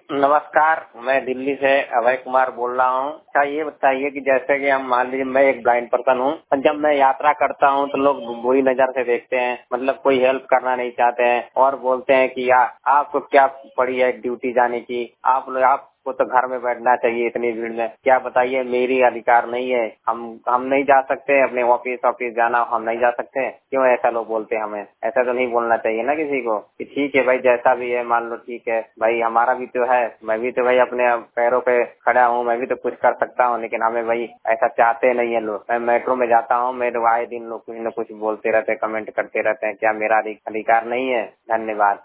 नमस्कार, मैं दिल्ली से अभय कुमार बोल रहा हूँ। अच्छा ये बताइए कि जैसे कि हम मान लीजिए मैं एक ब्लाइंड पर्सन हूँ, जब मैं यात्रा करता हूँ तो लोग बुरी नजर से देखते हैं, मतलब कोई हेल्प करना नहीं चाहते हैं और बोलते हैं कि आपको क्या पड़ी है ड्यूटी जाने की, आपको तो घर में बैठना चाहिए इतनी भीड़ में। क्या बताइए, मेरी अधिकार नहीं है, हम नहीं जा सकते अपने ऑफिस जाना, हम नहीं जा सकते? क्यों ऐसा लोग बोलते हैं? हमें ऐसा तो नहीं बोलना चाहिए ना किसी को कि ठीक है भाई जैसा भी है मान लो, ठीक है भाई हमारा भी तो है, मैं भी तो भाई अपने पैरों पे खड़ा हूँ, मैं भी तो कुछ कर सकता हूँ, लेकिन हमें भाई ऐसा चाहते नहीं है लोग। मैं मेट्रो में जाता हूँ, मेरे आए दिन लोग कुछ न कुछ बोलते रहते हैं, कमेंट करते रहते हैं। क्या मेरा अधिकार नहीं है? धन्यवाद।